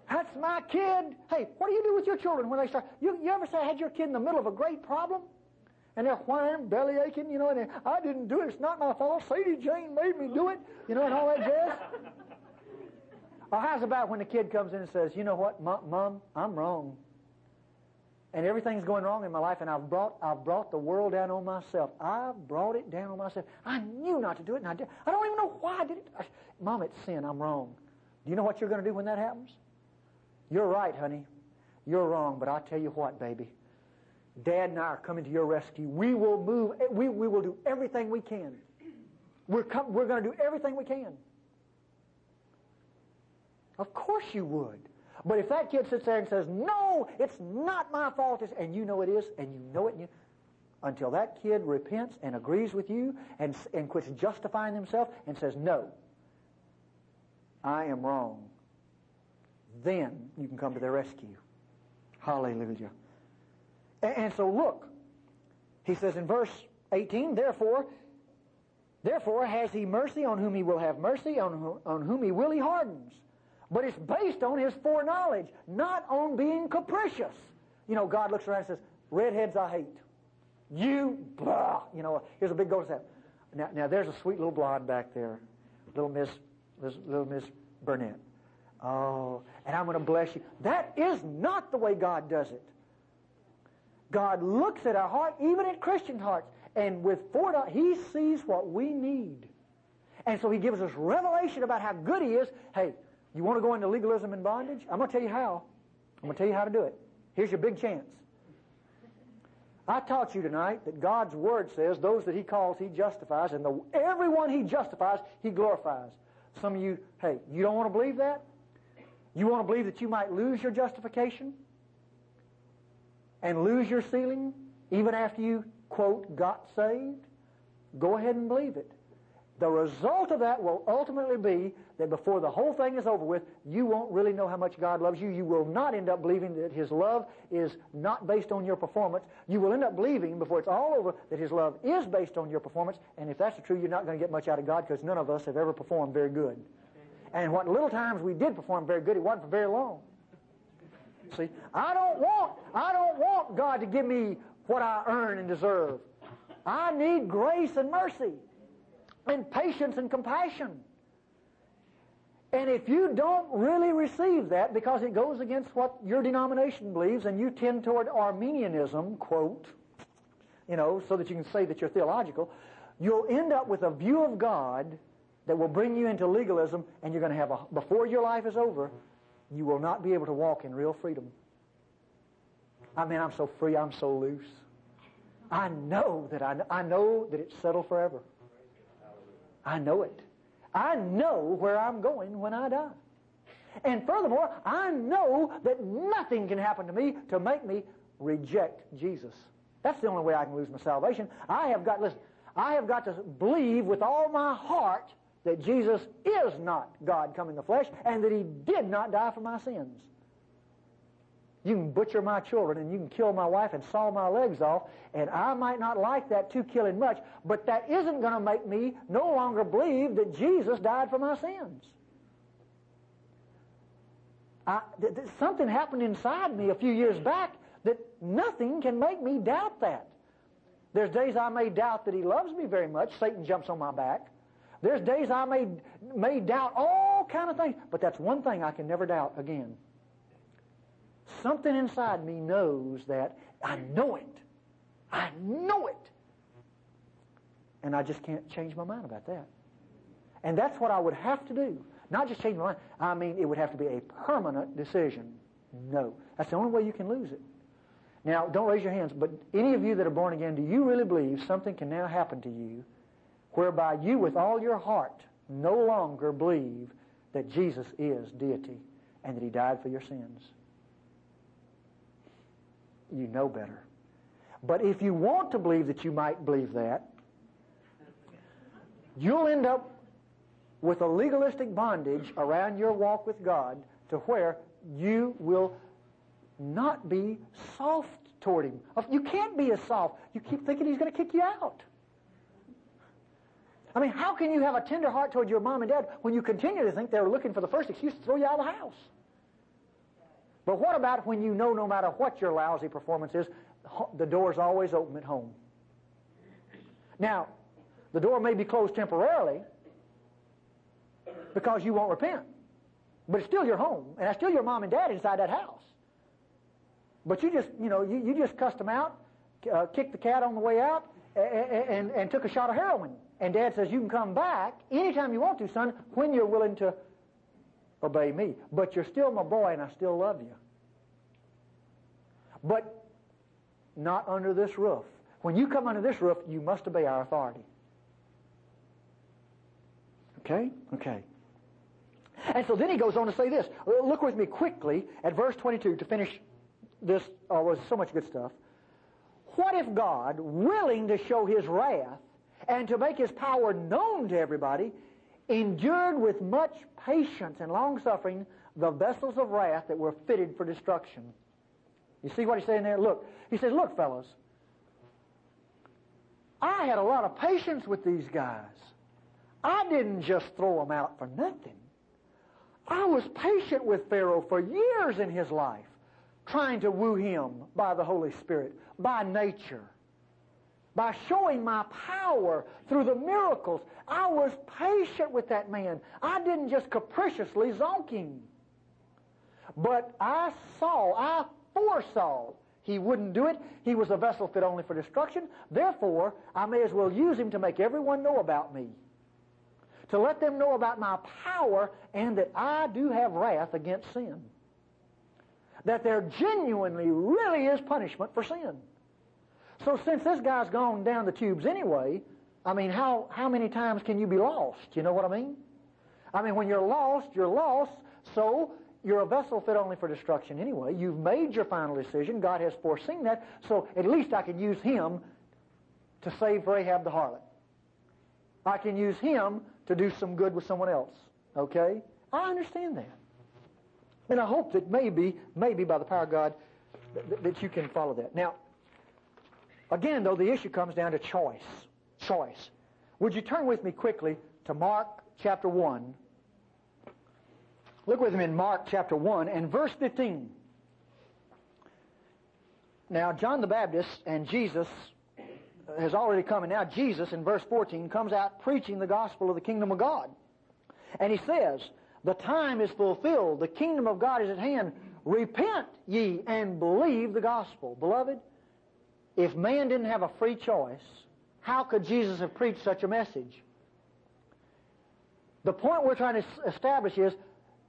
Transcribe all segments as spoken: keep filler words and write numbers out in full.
That's my kid. Hey, what do you do with your children when they start? You, you ever say I had your kid in the middle of a great problem? And they're whining, belly aching, you know, and I didn't do it. It's not my fault. Sadie Jane made me do it, you know, and all that jazz. Or how's about when the kid comes in and says, you know what, Mom, Mom, I'm wrong. And everything's going wrong in my life, and I've brought I've brought the world down on myself. I've brought it down on myself. I knew not to do it, and I did. I don't even know why I did it. I, Mom, it's sin. I'm wrong. Do you know what you're going to do when that happens? You're right, honey. You're wrong, but I'll tell you what, baby. Dad and I are coming to your rescue. We will move. We, we will do everything we can. We're, com- we're going to do everything we can. Of course you would. But if that kid sits there and says, no, it's not my fault, and you know it is, and you know it, and you, until that kid repents and agrees with you and, and quits justifying himself and says, no, I am wrong, then you can come to their rescue. Hallelujah. And so look, he says in verse eighteen, Therefore, therefore has he mercy on whom he will have mercy, on whom, on whom he will he hardens. But it's based on his foreknowledge, not on being capricious. You know, God looks around and says, redheads I hate. You, blah. You know, here's a big gold staff. Now, now there's a sweet little blonde back there, little Miss, little Miss Burnett. Oh, and I'm going to bless you. That is not the way God does it. God looks at our heart, even at Christian hearts, and with foreknowledge, He sees what we need. And so He gives us revelation about how good He is. Hey, you want to go into legalism and bondage? I'm going to tell you how. I'm going to tell you how to do it. Here's your big chance. I taught you tonight that God's Word says those that He calls, He justifies, and the, everyone He justifies, He glorifies. Some of you, hey, you don't want to believe that? You want to believe that you might lose your justification? And lose your sealing even after you, quote, got saved? Go ahead and believe it. The result of that will ultimately be that before the whole thing is over with, you won't really know how much God loves you. You will not end up believing that His love is not based on your performance. You will end up believing, before it's all over, that His love is based on your performance. And if that's the truth, you're not going to get much out of God, because none of us have ever performed very good. And what little times we did perform very good, it wasn't for very long. See, I don't want, I don't want God to give me what I earn and deserve. I need grace and mercy and patience and compassion. And if you don't really receive that because it goes against what your denomination believes and you tend toward Arminianism, quote, you know, so that you can say that you're theological, you'll end up with a view of God that will bring you into legalism, and you're going to have a, before your life is over, you will not be able to walk in real freedom. I mean, I'm so free, I'm so loose. I know that I, I know that it's settled forever. I know it. I know where I'm going when I die. And furthermore, I know that nothing can happen to me to make me reject Jesus. That's the only way I can lose my salvation. I have got, listen, I have got to believe with all my heart that Jesus is not God come in the flesh, and that He did not die for my sins. You can butcher my children, and you can kill my wife and saw my legs off, and I might not like that too killing much, but that isn't going to make me no longer believe that Jesus died for my sins. I, th- th- something happened inside me a few years back that nothing can make me doubt that. There's days I may doubt that He loves me very much. Satan jumps on my back. There's days I may, may doubt all kind of things, but that's one thing I can never doubt again. Something inside me knows that. I know it. I know it. And I just can't change my mind about that. And that's what I would have to do. Not just change my mind. I mean, it would have to be a permanent decision. No. That's the only way you can lose it. Now, don't raise your hands, but any of you that are born again, do you really believe something can now happen to you whereby you with all your heart no longer believe that Jesus is deity and that He died for your sins? You know better. But if you want to believe that you might believe that, you'll end up with a legalistic bondage around your walk with God to where you will not be soft toward Him. You can't be as soft. You keep thinking He's going to kick you out. I mean, how can you have a tender heart toward your mom and dad when you continue to think they're looking for the first excuse to throw you out of the house? But what about when you know no matter what your lousy performance is, the door's always open at home? Now, the door may be closed temporarily because you won't repent. But it's still your home, and that's still your mom and dad inside that house. But you just, you know, you, you just cussed them out, uh, kicked the cat on the way out, and, and, and took a shot of heroin. And Dad says, you can come back anytime you want to, son, when you're willing to obey me. But you're still my boy, and I still love you. But not under this roof. When you come under this roof, you must obey our authority. Okay? Okay. And so then he goes on to say this. Look with me quickly at verse twenty-two to finish this. Oh, there's so much good stuff. What if God, willing to show His wrath and to make His power known to everybody, endured with much patience and long-suffering the vessels of wrath that were fitted for destruction? You see what he's saying there? Look. He says, look, fellas, I had a lot of patience with these guys. I didn't just throw them out for nothing. I was patient with Pharaoh for years in his life, trying to woo him by the Holy Spirit, by nature, by showing my power through the miracles. I was patient with that man. I didn't just capriciously zonk him. But I saw, I foresaw he wouldn't do it. He was a vessel fit only for destruction. Therefore, I may as well use him to make everyone know about me, to let them know about my power and that I do have wrath against sin. That there genuinely, really is punishment for sin. So since this guy's gone down the tubes anyway, I mean, how, how many times can you be lost? You know what I mean? I mean, when you're lost, you're lost, so you're a vessel fit only for destruction anyway. You've made your final decision. God has foreseen that, so at least I can use him to save Rahab the harlot. I can use him to do some good with someone else. Okay? I understand that. And I hope that maybe, maybe by the power of God, th- that you can follow that. Now, again, though, the issue comes down to choice. Choice. Would you turn with me quickly to Mark chapter one? Look with me in Mark chapter one and verse fifteen. Now, John the Baptist and Jesus has already come, and now Jesus, in verse fourteen, comes out preaching the gospel of the kingdom of God. And he says, the time is fulfilled, the kingdom of God is at hand. Repent ye and believe the gospel. Beloved, if man didn't have a free choice, how could Jesus have preached such a message? The point we're trying to establish is,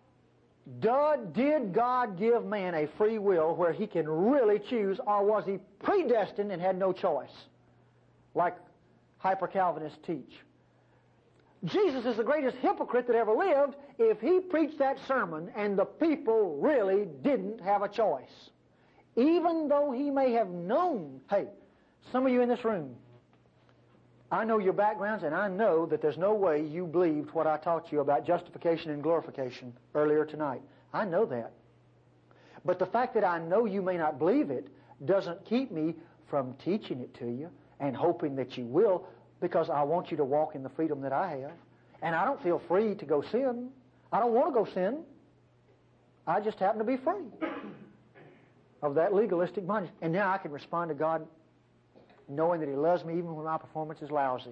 did God give man a free will where he can really choose, or was he predestined and had no choice, like hyper-Calvinists teach? Jesus is the greatest hypocrite that ever lived if he preached that sermon and the people really didn't have a choice. Even though he may have known, hey, some of you in this room, I know your backgrounds, and I know that there's no way you believed what I taught you about justification and glorification earlier tonight. I know that. But the fact that I know you may not believe it doesn't keep me from teaching it to you and hoping that you will, because I want you to walk in the freedom that I have. And I don't feel free to go sin. I don't want to go sin. I just happen to be free of that legalistic mindset. And now I can respond to God knowing that He loves me even when my performance is lousy.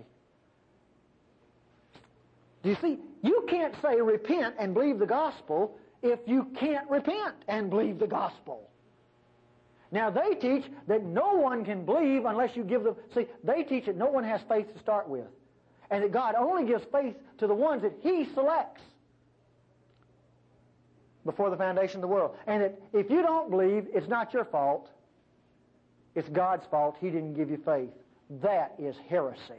Do you see? You can't say repent and believe the gospel if you can't repent and believe the gospel. Now they teach that no one can believe unless you give them... See, they teach that no one has faith to start with. And that God only gives faith to the ones that He selects before the foundation of the world. And that if you don't believe, it's not your fault. It's God's fault. He didn't give you faith. That is heresy.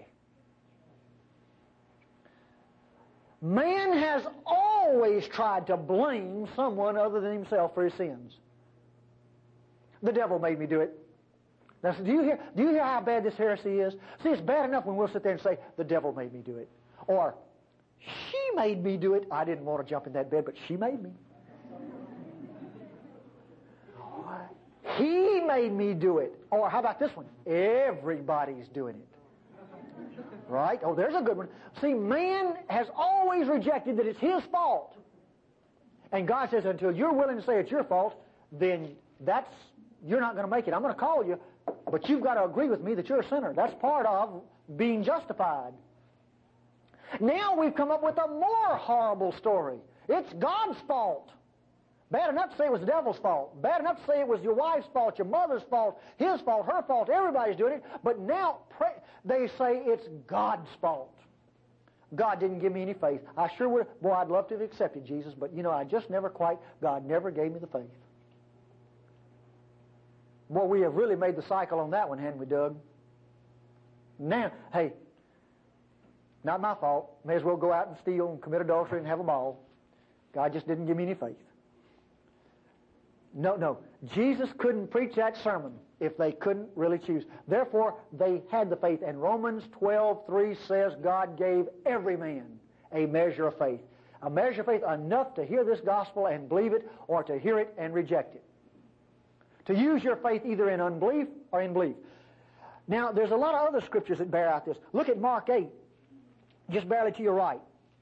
Man has always tried to blame someone other than himself for his sins. The devil made me do it. Now, do you hear, do you hear how bad this heresy is? See, it's bad enough when we'll sit there and say, the devil made me do it. Or, she made me do it. I didn't want to jump in that bed, but she made me. He made me do it. Or how about this one? Everybody's doing it. Right? Oh, there's a good one. See, man has always rejected that it's his fault. And God says, until you're willing to say it's your fault, then that's, you're not going to make it. I'm going to call you, but you've got to agree with me that you're a sinner. That's part of being justified. Now we've come up with a more horrible story. It's God's fault. Bad enough to say it was the devil's fault. Bad enough to say it was your wife's fault, your mother's fault, his fault, her fault. Everybody's doing it. But now pray, they say it's God's fault. God didn't give me any faith. I sure would. Boy, I'd love to have accepted Jesus, but you know, I just never quite, God never gave me the faith. Boy, we have really made the cycle on that one, haven't we, Doug? Now, hey, not my fault. May as well go out and steal and commit adultery and have a ball. God just didn't give me any faith. No, no. Jesus couldn't preach that sermon if they couldn't really choose. Therefore, they had the faith. And Romans twelve three says God gave every man a measure of faith. A measure of faith enough to hear this gospel and believe it, or to hear it and reject it. To use your faith either in unbelief or in belief. Now, there's a lot of other scriptures that bear out this. Look at Mark eight, just barely to your right.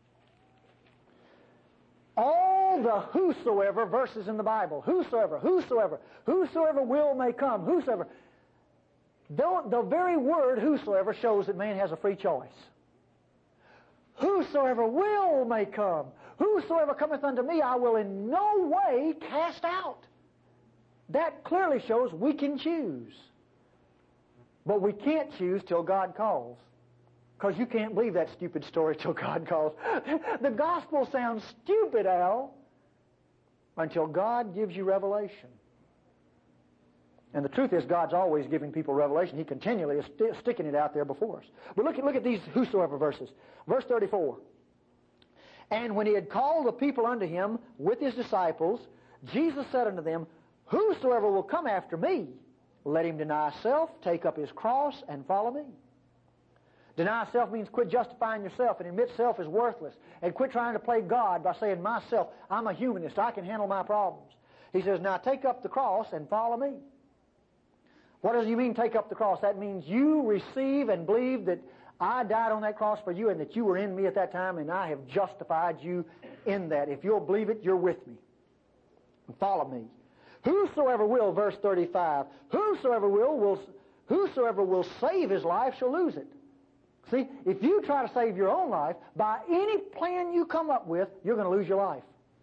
All the whosoever verses in the Bible, whosoever, whosoever, whosoever will may come, whosoever. The, the very word whosoever shows that man has a free choice. Whosoever will may come, whosoever cometh unto me, I will in no way cast out. That clearly shows we can choose. But we can't choose till God calls. Because you can't believe that stupid story till God calls. The gospel sounds stupid, Al, until God gives you revelation. And the truth is, God's always giving people revelation. He continually is st- sticking it out there before us. But look at, look at these whosoever verses. Verse thirty-four. And when he had called the people unto him with his disciples, Jesus said unto them, whosoever will come after me, let him deny self, take up his cross, and follow me. Deny self means quit justifying yourself and admit self is worthless. And quit trying to play God by saying, myself, I'm a humanist, I can handle my problems. He says, now take up the cross and follow me. What does he mean, take up the cross? That means you receive and believe that I died on that cross for you and that you were in me at that time and I have justified you in that. If you'll believe it, you're with me. And follow me. Whosoever will, verse thirty-five, whosoever will, will, whosoever will save his life shall lose it. See, if you try to save your own life, by any plan you come up with, you're going to lose your life.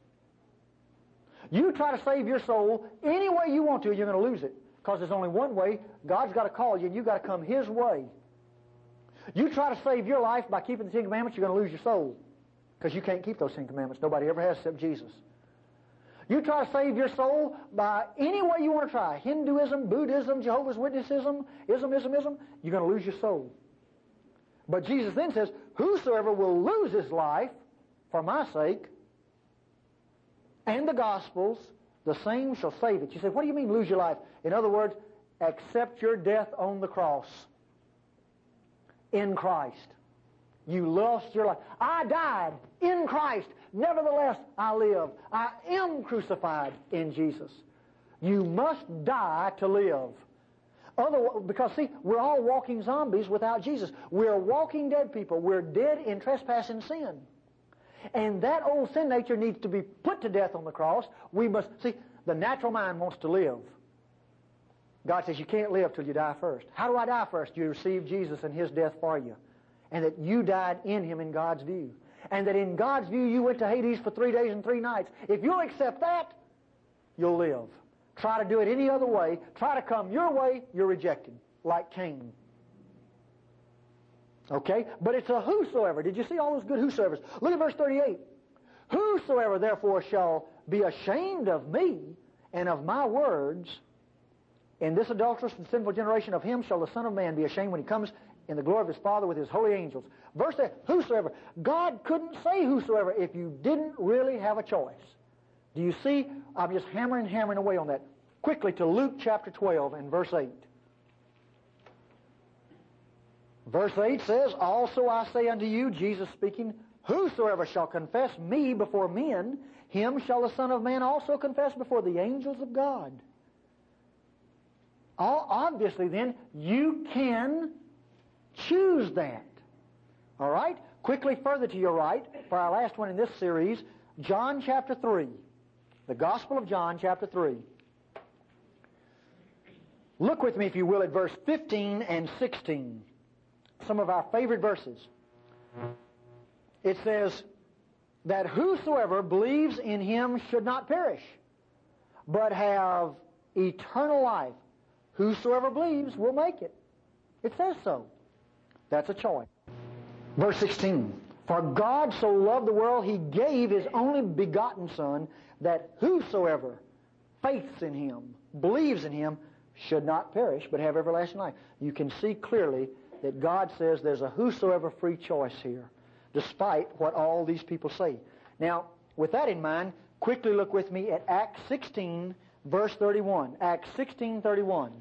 You try to save your soul any way you want to, you're going to lose it. Because there's only one way. God's got to call you, and you've got to come His way. You try to save your life by keeping the Ten Commandments, you're going to lose your soul. Because you can't keep those Ten Commandments. Nobody ever has except Jesus. You try to save your soul by any way you want to try. Hinduism, Buddhism, Jehovah's Witnessism, ism, ism, ism. You're going to lose your soul. But Jesus then says, whosoever will lose his life for my sake and the Gospels, the same shall save it. You say, what do you mean lose your life? In other words, accept your death on the cross in Christ. You lost your life. I died in Christ. Nevertheless, I live. I am crucified in Jesus. You must die to live. Other, because, see, we're all walking zombies without Jesus. We're walking dead people. We're dead in trespass and sin. And that old sin nature needs to be put to death on the cross. We must, see, the natural mind wants to live. God says you can't live till you die first. How do I die first? You receive Jesus and His death for you. And that you died in Him in God's view. And that in God's view you went to Hades for three days and three nights. If you'll accept that, you'll live. Try to do it any other way. Try to come your way, you're rejected, like Cain. Okay? But it's a whosoever. Did you see all those good whosoevers? Look at verse thirty-eight. Whosoever therefore shall be ashamed of me and of my words in this adulterous and sinful generation, of him shall the Son of Man be ashamed when He comes in the glory of His Father with His holy angels. Verse eight, whosoever. God couldn't say whosoever if you didn't really have a choice. Do you see? I'm just hammering, hammering away on that. Quickly to Luke chapter twelve and verse eight. Verse eight says, also I say unto you, Jesus speaking, whosoever shall confess me before men, him shall the Son of Man also confess before the angels of God. All, obviously then, you can choose that. All right? Quickly further to your right, for our last one in this series, John chapter three. The Gospel of John chapter three. Look with me, if you will, at verse fifteen and sixteen. Some of our favorite verses. It says that whosoever believes in Him should not perish, but have eternal life. Whosoever believes will make it. It says so. That's a choice. Verse sixteen. For God so loved the world, He gave His only begotten Son, that whosoever faiths in Him, believes in Him, should not perish, but have everlasting life. You can see clearly that God says there's a whosoever free choice here, despite what all these people say. Now, with that in mind, quickly look with me at Acts sixteen, verse thirty-one. Acts sixteen, thirty-one.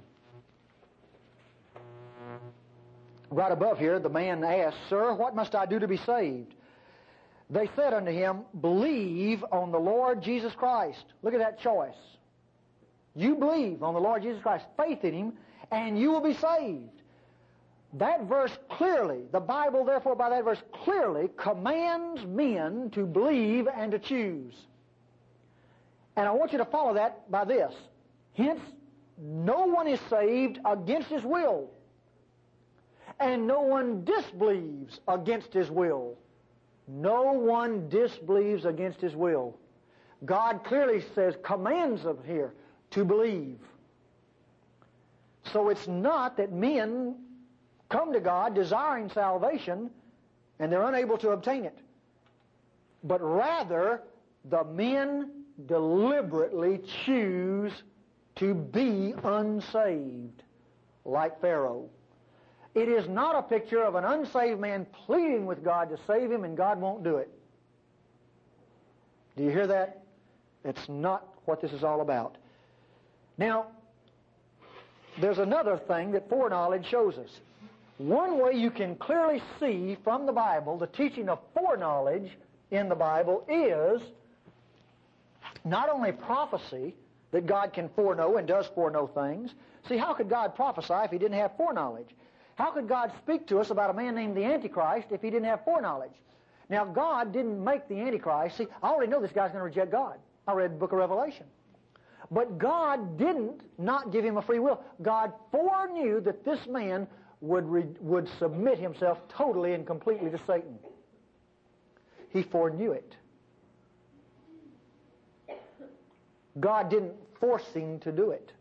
Right above here, the man asked, Sir, what must I do to be saved? They said unto him, Believe on the Lord Jesus Christ. Look at that choice. You believe on the Lord Jesus Christ, faith in Him, and you will be saved. That verse clearly, the Bible therefore by that verse clearly commands men to believe and to choose. And I want you to follow that by this. Hence, no one is saved against his will. And no one disbelieves against his will. No one disbelieves against his will. God clearly says, commands them here to believe. So it's not that men come to God desiring salvation and they're unable to obtain it. But rather, the men deliberately choose to be unsaved, like Pharaoh. It is not a picture of an unsaved man pleading with God to save him and God won't do it. Do you hear that? It's not what this is all about. Now, there's another thing that foreknowledge shows us. One way you can clearly see from the Bible the teaching of foreknowledge in the Bible is not only prophecy, that God can foreknow and does foreknow things. See, how could God prophesy if He didn't have foreknowledge? How could God speak to us about a man named the Antichrist if He didn't have foreknowledge? Now, God didn't make the Antichrist. See, I already know this guy's going to reject God. I read the book of Revelation. But God didn't not give him a free will. God foreknew that this man would, re, would submit himself totally and completely to Satan. He foreknew it. God didn't force him to do it.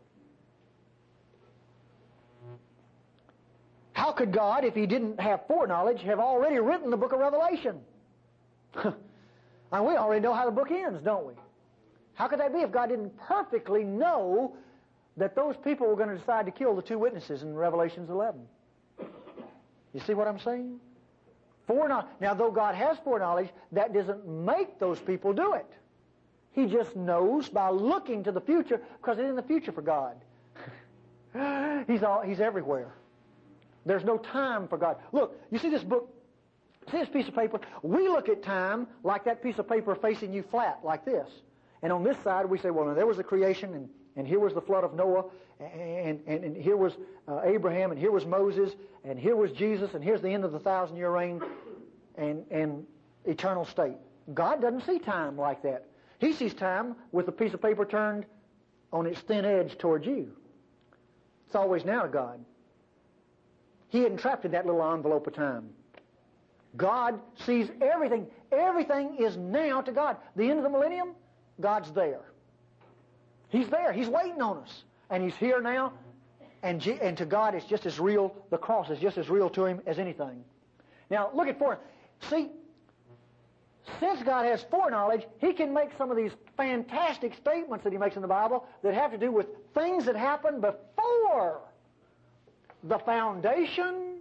How could God, if He didn't have foreknowledge, have already written the book of Revelation? And we already know how the book ends, don't we? How could that be if God didn't perfectly know that those people were going to decide to kill the two witnesses in Revelation eleven? You see what I'm saying? Foreknowledge. Now, though God has foreknowledge, that doesn't make those people do it. He just knows by looking to the future, because it's in the future for God. he's, all, he's everywhere. There's no time for God. Look, you see this book, see this piece of paper? We look at time like that piece of paper facing you flat, like this. And on this side, we say, well, now there was the creation, and, and here was the flood of Noah, and, and, and here was uh, Abraham, and here was Moses, and here was Jesus, and here's the end of the thousand-year reign, and, and eternal state. God doesn't see time like that. He sees time with a piece of paper turned on its thin edge towards you. It's always now to God. He isn't trapped in that little envelope of time. God sees everything. Everything is now to God. The end of the millennium, God's there. He's there. He's waiting on us. And He's here now. And, G- and to God, it's just as real. The cross is just as real to Him as anything. Now, look at four. See, since God has foreknowledge, He can make some of these fantastic statements that He makes in the Bible that have to do with things that happened before the foundation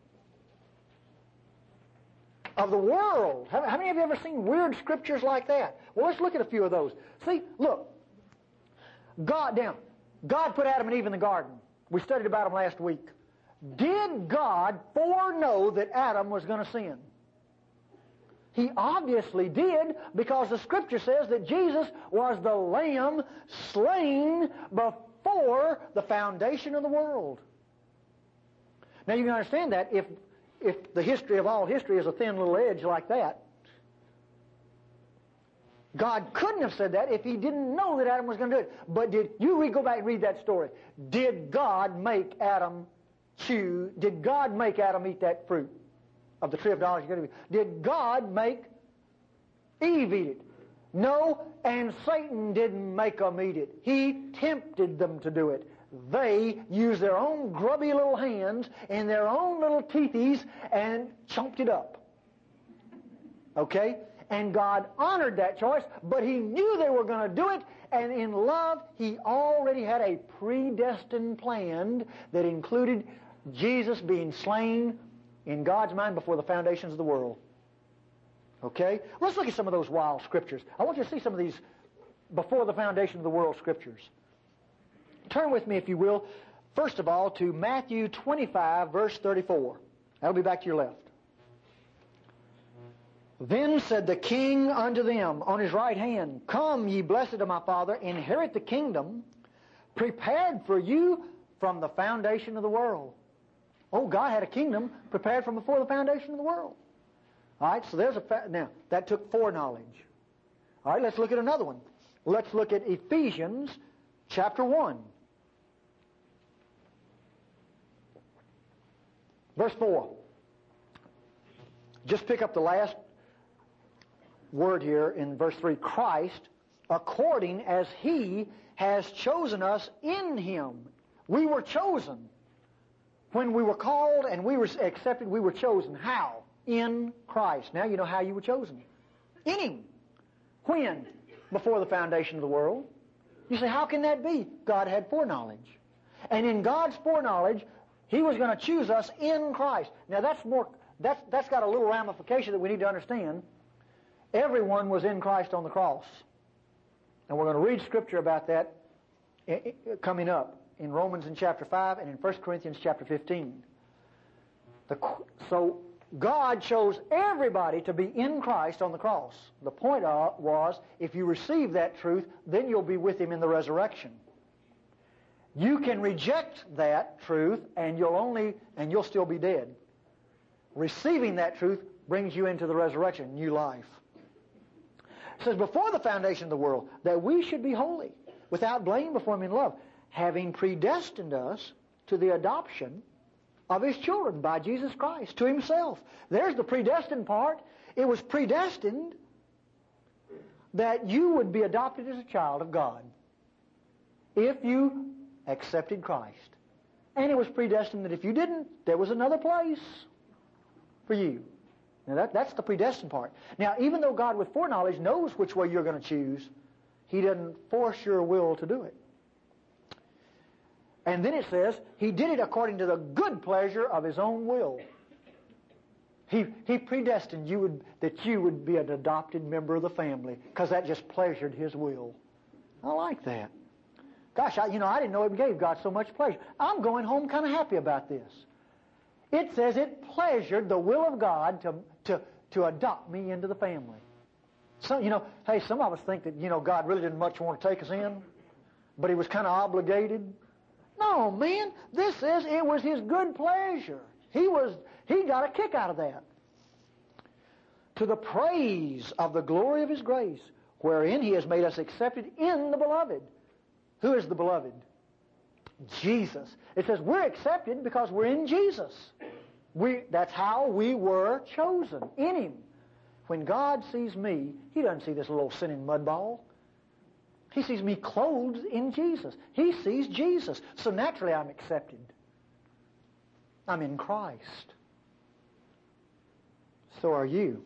of the world. How, how many of you ever seen weird scriptures like that? Well, let's look at a few of those. See, look. God, down. God put Adam and Eve in the garden. We studied about them last week. Did God foreknow that Adam was going to sin? He obviously did, because the Scripture says that Jesus was the Lamb slain before the foundation of the world. Now you can understand that if, if the history of all history is a thin little edge like that, God couldn't have said that if He didn't know that Adam was going to do it. But did you read, go back and read that story? Did God make Adam chew? Did God make Adam eat that fruit of the tree of knowledge? Did God make Eve eat it? No, and Satan didn't make them eat it. He tempted them to do it. They used their own grubby little hands and their own little teethies and chomped it up. Okay? And God honored that choice, but He knew they were going to do it, and in love, He already had a predestined plan that included Jesus being slain in God's mind before the foundations of the world. Okay? Let's look at some of those wild scriptures. I want you to see some of these before the foundation of the world scriptures. Turn with me, if you will, first of all, to Matthew twenty-five, verse thirty-four. That'll be back to your left. Then said the king unto them on his right hand, Come, ye blessed of my Father, inherit the kingdom prepared for you from the foundation of the world. Oh, God had a kingdom prepared from before the foundation of the world. All right, so there's a... Fa- now, that took foreknowledge. All right, let's look at another one. Let's look at Ephesians chapter one. Verse four. Just pick up the last word here in verse three. Christ, according as He has chosen us in Him. We were chosen. When we were called and we were accepted, we were chosen. How? In Christ. Now you know how you were chosen. In Him. When? Before the foundation of the world. You say, how can that be? God had foreknowledge. And in God's foreknowledge, He was going to choose us in Christ. Now that's more, that's, that's got a little ramification that we need to understand. Everyone was in Christ on the cross. And we're going to read Scripture about that coming up in Romans in chapter five and in First Corinthians chapter fifteen. The, so God chose everybody to be in Christ on the cross. The point was, if you receive that truth, then you'll be with Him in the resurrection. You can reject that truth and you'll only and you'll still be dead. Receiving that truth brings you into the resurrection, new life. It says, before the foundation of the world, that we should be holy, without blame before Him in love, having predestined us to the adoption of His children by Jesus Christ to Himself. There's the predestined part. It was predestined that you would be adopted as a child of God if you accepted Christ. And it was predestined that if you didn't, there was another place for you. Now that, that's the predestined part. Now, even though God with foreknowledge knows which way you're going to choose, He doesn't force your will to do it. And then it says, He did it according to the good pleasure of His own will. He, he predestined you would, that you would be an adopted member of the family, because that just pleasured His will. I like that. Gosh, I, you know, I didn't know it gave God so much pleasure. I'm going home kind of happy about this. It says it pleasured the will of God to, to, to adopt me into the family. So, you know, hey, some of us think that, you know, God really didn't much want to take us in, but He was kind of obligated. No, man, this says it was His good pleasure. He was, He got a kick out of that. To the praise of the glory of His grace, wherein He has made us accepted in the Beloved. Who is the Beloved? Jesus. It says we're accepted because we're in Jesus. We, that's how we were chosen, in Him. When God sees me, He doesn't see this little sinning mudball. He sees me clothed in Jesus. He sees Jesus. So naturally I'm accepted. I'm in Christ. So are you.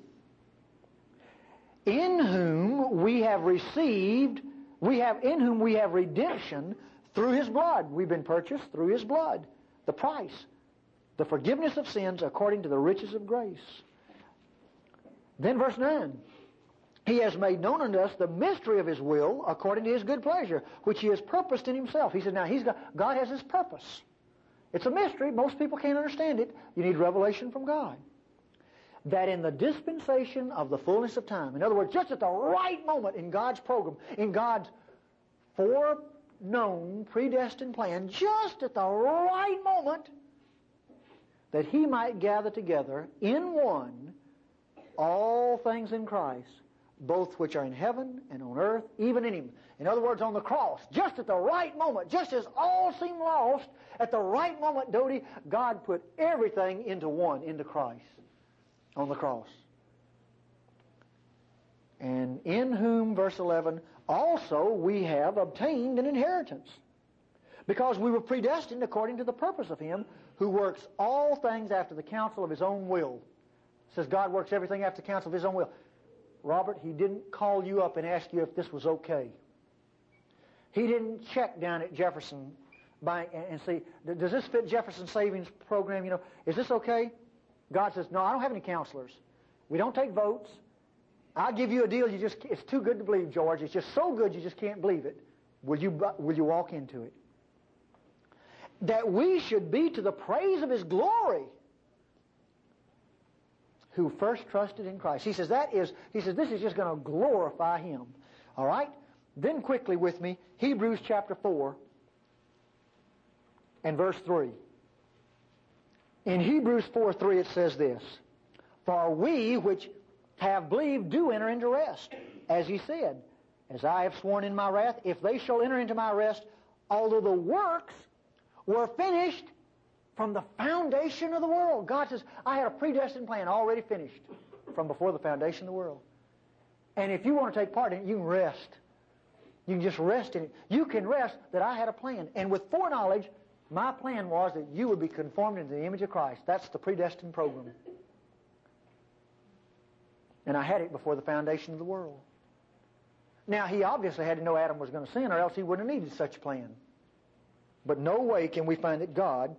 In whom we have received, we have in whom we have redemption through His blood. We've been purchased through His blood. The price. The forgiveness of sins according to the riches of grace. Then verse nine. He has made known unto us the mystery of His will according to His good pleasure, which He has purposed in Himself. He said, now He's got, God has His purpose. It's a mystery. Most people can't understand it. You need revelation from God. That in the dispensation of the fullness of time, in other words, just at the right moment in God's program, in God's foreknown, predestined plan, just at the right moment, that He might gather together in one all things in Christ, both which are in heaven and on earth, even in Him. In other words, on the cross, just at the right moment, just as all seemed lost, at the right moment, Dodie, God put everything into one, into Christ, on the cross. And in whom, verse eleven, also we have obtained an inheritance, because we were predestined according to the purpose of Him who works all things after the counsel of His own will. It says God works everything after the counsel of His own will. Robert, He didn't call you up and ask you if this was okay. He didn't check down at Jefferson Bank and see, does this fit Jefferson Savings Program? You know, is this okay? God says, no, I don't have any counselors. We don't take votes. I'll give you a deal. You just, it's too good to believe, George. It's just so good you just can't believe it. Will you, will you walk into it? That we should be to the praise of His glory, who first trusted in Christ. He says that is, he says this is just going to glorify Him. All right? Then quickly with me, Hebrews chapter four and verse three. In Hebrews four three it says this, for we which have believed do enter into rest, as He said, as I have sworn in my wrath, if they shall enter into my rest, although the works were finished from the foundation of the world. God says, I had a predestined plan already finished from before the foundation of the world. And if you want to take part in it, you can rest. You can just rest in it. You can rest that I had a plan. And with foreknowledge, my plan was that you would be conformed into the image of Christ. That's the predestined program. And I had it before the foundation of the world. Now, He obviously had to know Adam was going to sin, or else He wouldn't have needed such a plan. But no way can we find that God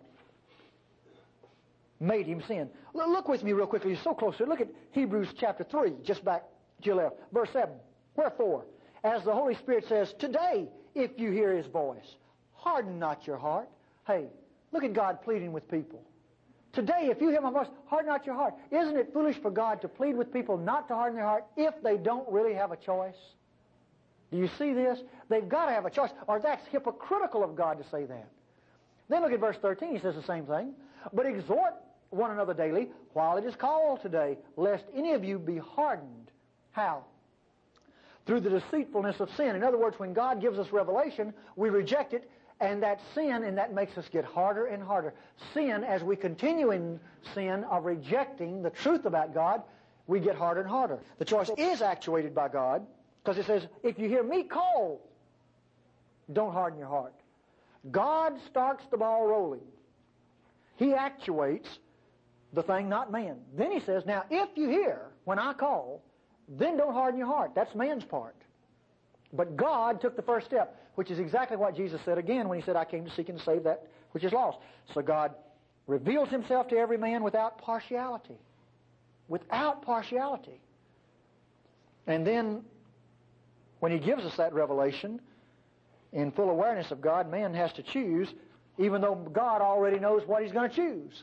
made him sin. Look with me real quickly. You're so close to it. Look at Hebrews chapter three, just back to your left. Verse seven. Wherefore, as the Holy Spirit says, today, if you hear His voice, harden not your heart. Hey, look at God pleading with people. Today, if you hear my voice, harden not your heart. Isn't it foolish for God to plead with people not to harden their heart if they don't really have a choice? Do you see this? They've got to have a choice, or that's hypocritical of God to say that. Then look at verse thirteen. He says the same thing. But exhort one another daily, while it is called today, lest any of you be hardened. How? Through the deceitfulness of sin. In other words, when God gives us revelation, we reject it, and that sin, and that makes us get harder and harder. Sin, as we continue in sin of rejecting the truth about God, we get harder and harder. The choice is actuated by God, because it says, if you hear me call, don't harden your heart. God starts the ball rolling. He actuates the thing, not man. Then He says, now if you hear when I call, then don't harden your heart. That's man's part. But God took the first step, which is exactly what Jesus said again when He said, I came to seek and to save that which is lost. So God reveals Himself to every man without partiality. Without partiality. And then, when He gives us that revelation, in full awareness of God, man has to choose, even though God already knows what he's going to choose.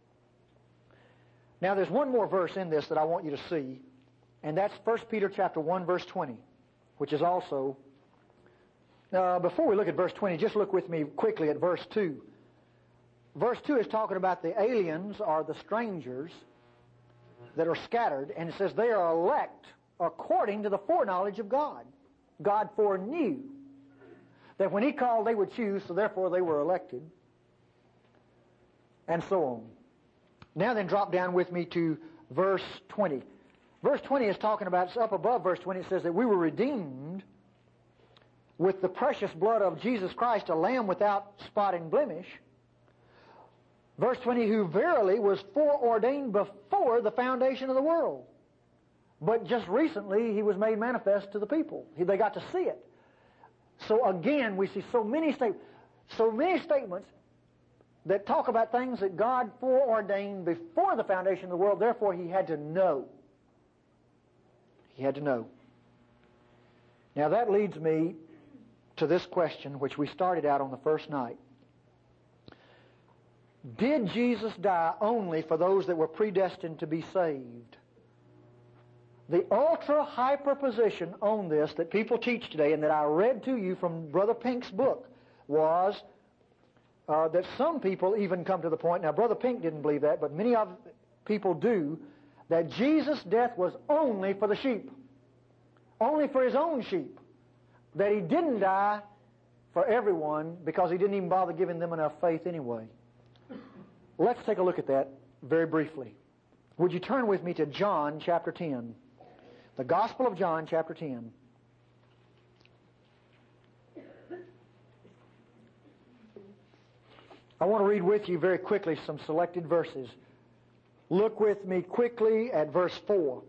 Now, there's one more verse in this that I want you to see, and that's First Peter chapter one, verse twenty, which is also... Uh, before we look at verse twenty, just look with me quickly at verse two. Verse two is talking about the aliens, or the strangers, that are scattered, and it says they are elect according to the foreknowledge of God. God foreknew that when He called they would choose, so therefore they were elected, and so on. Now then, drop down with me to verse twenty. Verse twenty is talking about, it's up above verse twenty, it says that we were redeemed with the precious blood of Jesus Christ, a lamb without spot and blemish. Verse twenty, who verily was foreordained before the foundation of the world. But just recently He was made manifest to the people. They got to see it. So again, we see so many statements, so many statements that talk about things that God foreordained before the foundation of the world. Therefore, He had to know. He had to know. Now that leads me to this question, which we started out on the first night. Did Jesus die only for those that were predestined to be saved? The ultra-hyper position on this that people teach today, and that I read to you from Brother Pink's book, was uh, that some people even come to the point, now Brother Pink didn't believe that, but many of people do, that Jesus' death was only for the sheep. only for His own sheep, that He didn't die for everyone because He didn't even bother giving them enough faith anyway. Let's take a look at that very briefly. Would you turn with me to John chapter ten? The Gospel of John chapter ten. I want to read with you very quickly some selected verses. Look with me quickly at verse four.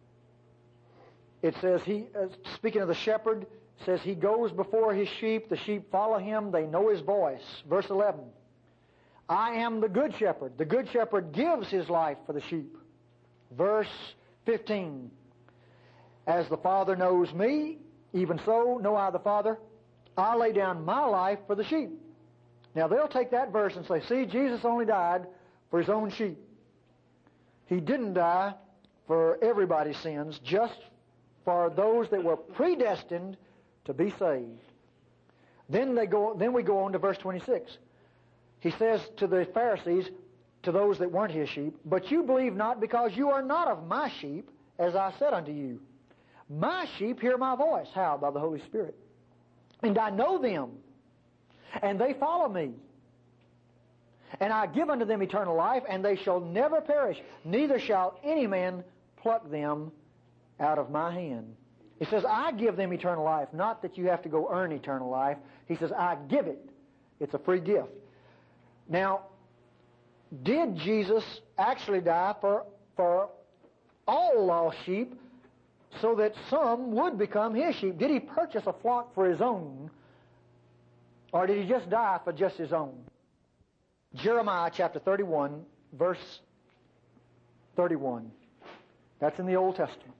It says, he, uh, speaking of the shepherd, says, He goes before His sheep, the sheep follow Him, they know His voice. Verse eleven, I am the good shepherd. The good shepherd gives his life for the sheep. Verse fifteen, as the Father knows me, even so know I the Father. I lay down my life for the sheep. Now they'll take that verse and say, see, Jesus only died for His own sheep. He didn't die for everybody's sins, just for those that were predestined to be saved. Then they go. Then we go on to verse twenty-six. He says to the Pharisees, to those that weren't His sheep, but you believe not because you are not of my sheep, as I said unto you. My sheep hear my voice. How? By the Holy Spirit. And I know them, and they follow me. And I give unto them eternal life, and they shall never perish, neither shall any man pluck them out of my hand. He says, I give them eternal life, not that you have to go earn eternal life. He says, I give it. It's a free gift. Now, did Jesus actually die for, for all lost sheep so that some would become His sheep? Did He purchase a flock for His own, or did He just die for just His own? Jeremiah chapter thirty-one, verse thirty-one. That's in the Old Testament.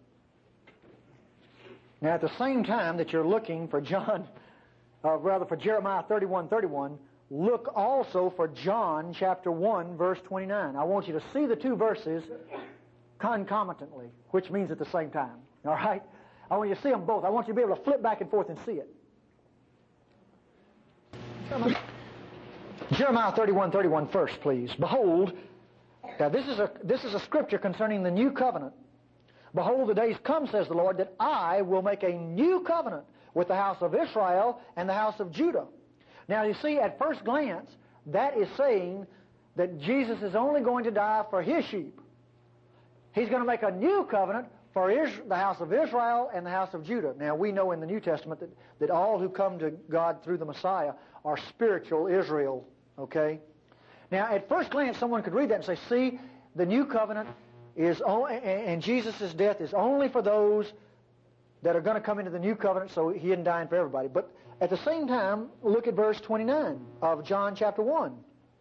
Now, at the same time that you're looking for John, or rather for Jeremiah thirty-one, thirty-one, look also for John chapter one, verse twenty-nine. I want you to see the two verses concomitantly, which means at the same time. All right? I want you to see them both. I want you to be able to flip back and forth and see it. Jeremiah thirty-one, thirty-one first, please. Behold, now this is a this is a scripture concerning the new covenant. Behold, the days come, says the Lord, that I will make a new covenant with the house of Israel and the house of Judah. Now, you see, at first glance, that is saying that Jesus is only going to die for His sheep. He's going to make a new covenant for Is- the house of Israel and the house of Judah. Now, we know in the New Testament that, that all who come to God through the Messiah are spiritual Israel, okay? Now, at first glance, someone could read that and say, see, the new covenant is only, and Jesus' death is only for those that are going to come into the new covenant, so He isn't dying for everybody. But at the same time, look at verse twenty-nine of John chapter one.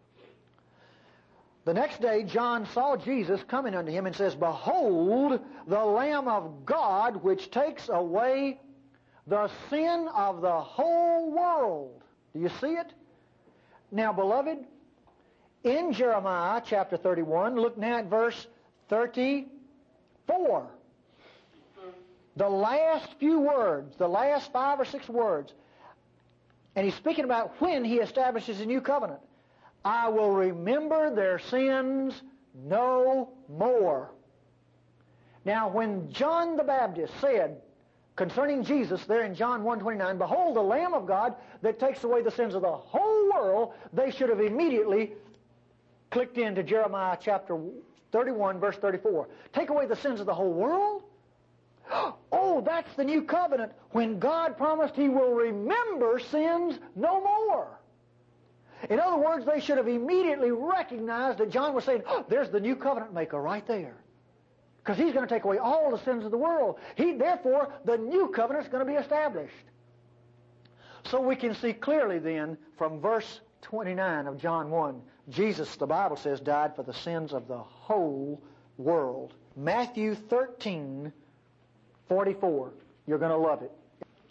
The next day, John saw Jesus coming unto him and says, Behold, the Lamb of God, which takes away the sin of the whole world. Do you see it? Now, beloved, in Jeremiah chapter thirty-one, look now at verse thirty-four. The last few words, the last five or six words, and he's speaking about when He establishes a new covenant. I will remember their sins no more. Now, when John the Baptist said concerning Jesus there in John one twenty-nine, Behold, the Lamb of God that takes away the sins of the whole world, they should have immediately clicked into Jeremiah chapter thirty-one, verse thirty-four. Take away the sins of the whole world? Oh, that's the new covenant when God promised He will remember sins no more. In other words, they should have immediately recognized that John was saying, oh, there's the new covenant maker right there. Because He's going to take away all the sins of the world. He, therefore, the new covenant is going to be established. So we can see clearly then from verse twenty-nine of John one, Jesus, the Bible says, died for the sins of the whole world. Matthew thirteen, forty-four. You're going to love it.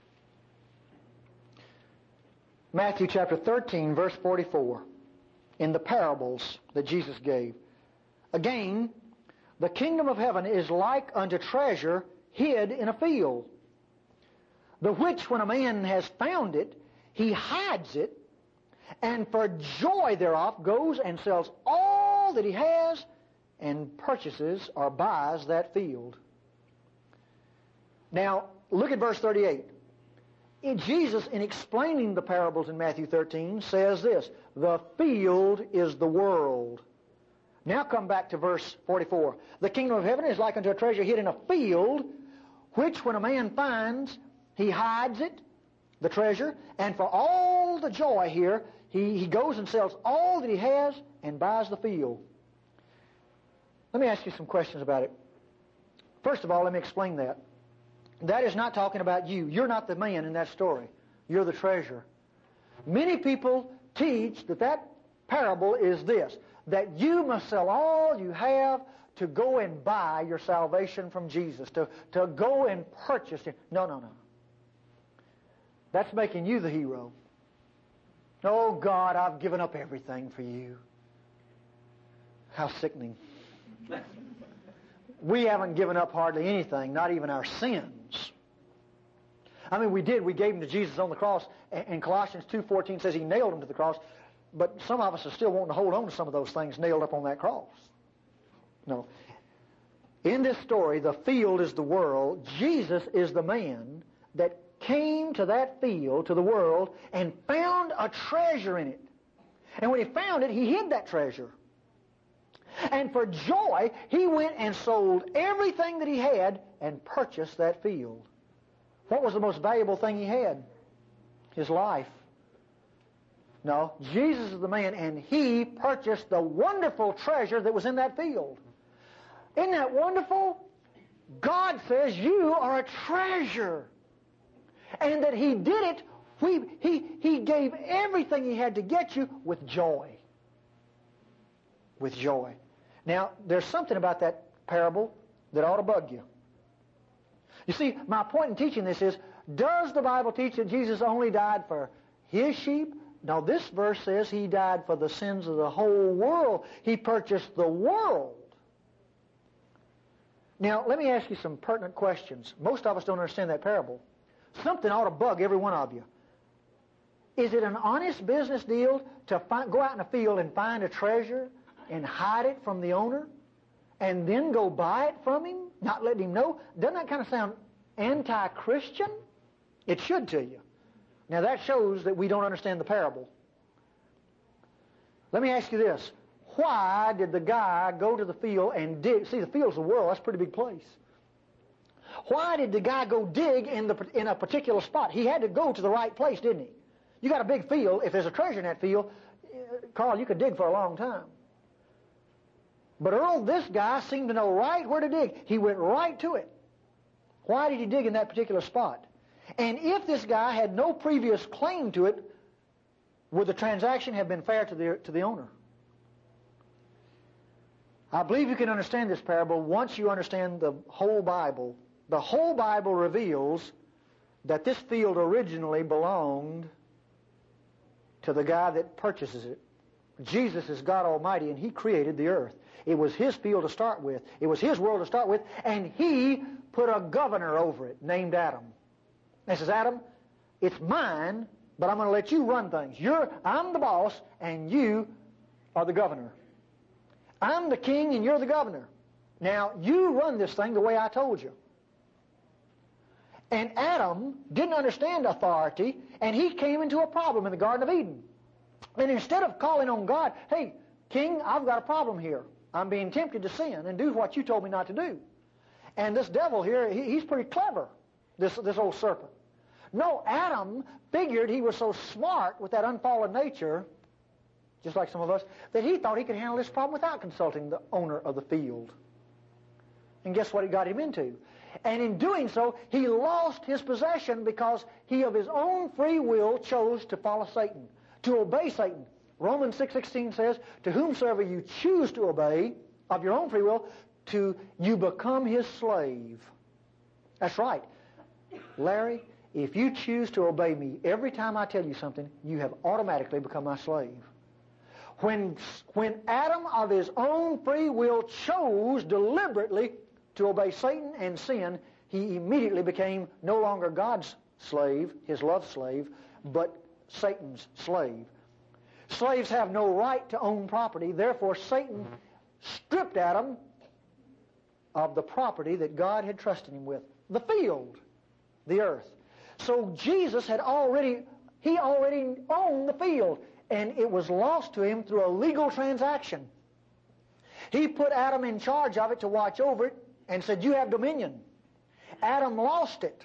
Matthew chapter thirteen, verse forty-four. In the parables that Jesus gave. Again, the kingdom of heaven is like unto treasure hid in a field, the which when a man has found it, he hides it, and for joy thereof goes and sells all that he has and purchases or buys that field. Now, look at verse thirty-eight. In Jesus, in explaining the parables in Matthew thirteen, says this, the field is the world. Now come back to verse forty-four. The kingdom of heaven is like unto a treasure hid in a field, which when a man finds, he hides it, the treasure, and for all the joy here, he, he goes and sells all that he has and buys the field. Let me ask you some questions about it. First of all, let me explain that. That is not talking about you. You're not the man in that story. You're the treasure. Many people teach that that parable is this, that you must sell all you have to go and buy your salvation from Jesus, to, to go and purchase it. No, no, no. That's making you the hero. Oh, God, I've given up everything for you. How sickening. We haven't given up hardly anything, not even our sins. I mean, we did. We gave them to Jesus on the cross, and Colossians two fourteen says he nailed them to the cross, but some of us are still wanting to hold on to some of those things nailed up on that cross. No. In this story, the field is the world. Jesus is the man that came to that field, to the world, and found a treasure in it. And when he found it, he hid that treasure. And for joy, he went and sold everything that he had and purchased that field. What was the most valuable thing he had? His life. No, Jesus is the man, and he purchased the wonderful treasure that was in that field. Isn't that wonderful? God says you are a treasure. And that he did it, he, he, he gave everything he had to get you with joy. With joy. Now, there's something about that parable that ought to bug you. You see, my point in teaching this is, does the Bible teach that Jesus only died for his sheep? No, this verse says he died for the sins of the whole world. He purchased the world. Now, let me ask you some pertinent questions. Most of us don't understand that parable. Something ought to bug every one of you. Is it an honest business deal to find, go out in a field and find a treasure and hide it from the owner and then go buy it from him, not letting him know? Doesn't that kind of sound anti-Christian? It should to you. Now that shows that we don't understand the parable. Let me ask you this. Why did the guy go to the field and dig? See, the field's the world. That's a pretty big place. Why did the guy go dig in, the, in a particular spot? He had to go to the right place, didn't he? You got a big field. If there's a treasure in that field, Carl, you could dig for a long time. But Earl, this guy seemed to know right where to dig. He went right to it. Why did he dig in that particular spot? And if this guy had no previous claim to it, would the transaction have been fair to the, to the owner? I believe you can understand this parable once you understand the whole Bible. The whole Bible reveals that this field originally belonged to the guy that purchases it. Jesus is God Almighty, and he created the earth. It was his field to start with. It was his world to start with, and he put a governor over it named Adam. And he says, Adam, it's mine, but I'm going to let you run things. You're, I'm the boss, and you are the governor. I'm the king, and you're the governor. Now, you run this thing the way I told you. And Adam didn't understand authority, and he came into a problem in the Garden of Eden. And instead of calling on God, hey, king, I've got a problem here. I'm being tempted to sin and do what you told me not to do. And this devil here, he, he's pretty clever, this, this old serpent. No, Adam figured he was so smart with that unfallen nature, just like some of us, that he thought he could handle this problem without consulting the owner of the field. And guess what it got him into? And in doing so, he lost his possession because he of his own free will chose to follow Satan, to obey Satan. Romans six sixteen says, to whomsoever you choose to obey of your own free will, to you become his slave. That's right. Larry, if you choose to obey me every time I tell you something, you have automatically become my slave. When, when Adam of his own free will chose deliberately to obey Satan and sin, he immediately became no longer God's slave, his love slave, but Satan's slave. Slaves have no right to own property. Therefore, Satan stripped Adam of the property that God had trusted him with. The field, the earth. So Jesus had already, he already owned the field, and it was lost to him through a legal transaction. He put Adam in charge of it to watch over it and said, you have dominion. Adam lost it.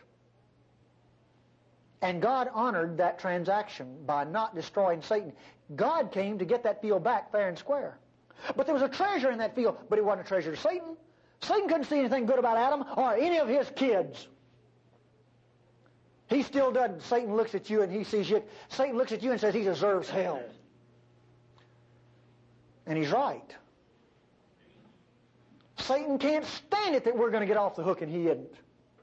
And God honored that transaction by not destroying Satan. God came to get that field back fair and square. But there was a treasure in that field, but it wasn't a treasure to Satan. Satan couldn't see anything good about Adam or any of his kids. He still doesn't. Satan looks at you and he sees you. Satan looks at you and says he deserves hell. And he's right. Satan can't stand it that we're going to get off the hook and he isn't.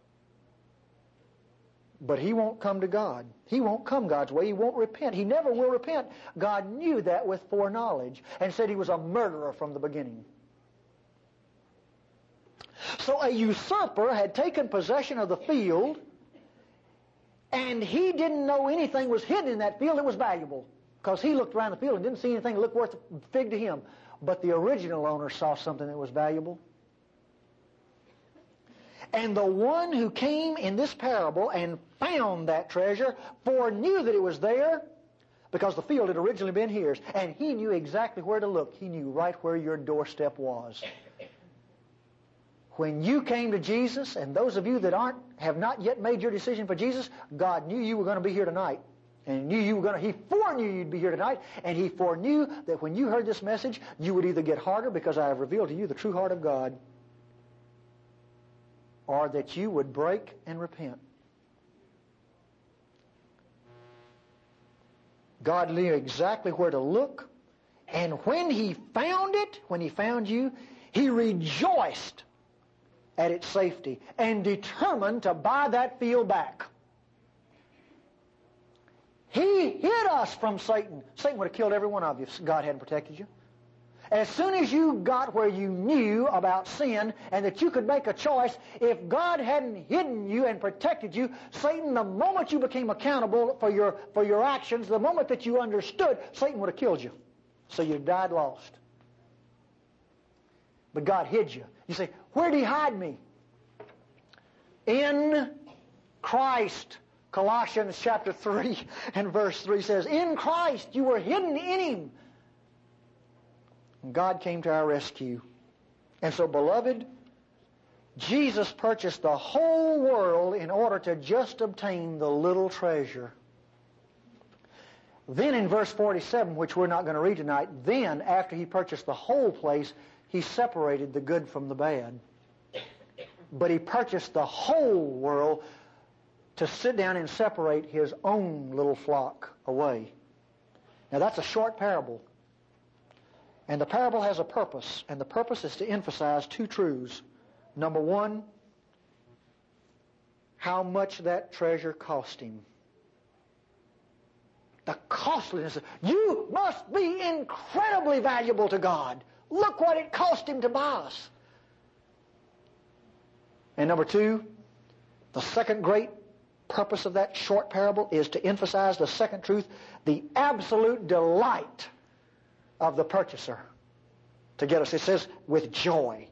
But he won't come to God. He won't come God's way. He won't repent. He never will repent. God knew that with foreknowledge and said he was a murderer from the beginning. So a usurper had taken possession of the field, and he didn't know anything was hidden in that field that was valuable, because he looked around the field and didn't see anything that looked worth a fig to him. But the original owner saw something that was valuable. And the one who came in this parable and found that treasure foreknew that it was there, because the field had originally been his, and he knew exactly where to look. He knew right where your doorstep was. When you came to Jesus, and those of you that aren't, have not yet made your decision for Jesus, God knew you were going to be here tonight. And knew you were going to, he foreknew you'd be here tonight, and he foreknew that when you heard this message, you would either get harder because I have revealed to you the true heart of God, or that you would break and repent. God knew exactly where to look, and when he found it, when he found you, he rejoiced at its safety and determined to buy that field back. He hid us from Satan. Satan would have killed every one of you if God hadn't protected you. As soon as you got where you knew about sin and that you could make a choice, if God hadn't hidden you and protected you, Satan, the moment you became accountable for your, for your actions, the moment that you understood, Satan would have killed you. So you died lost. But God hid you. You say, where did he hide me? In Christ. Colossians chapter three and verse three says, in Christ you were hidden in him. And God came to our rescue. And so, beloved, Jesus purchased the whole world in order to just obtain the little treasure. Then in verse forty-seven, which we're not going to read tonight, then after he purchased the whole place, he separated the good from the bad. But he purchased the whole world to sit down and separate his own little flock away. Now that's a short parable. And the parable has a purpose, and the purpose is to emphasize two truths. Number one, how much that treasure cost him. The costliness. You must be incredibly valuable to God. Look what it cost him to buy us. And number two, the second great purpose of that short parable is to emphasize the second truth, the absolute delight of the purchaser to get us. It says, with joy.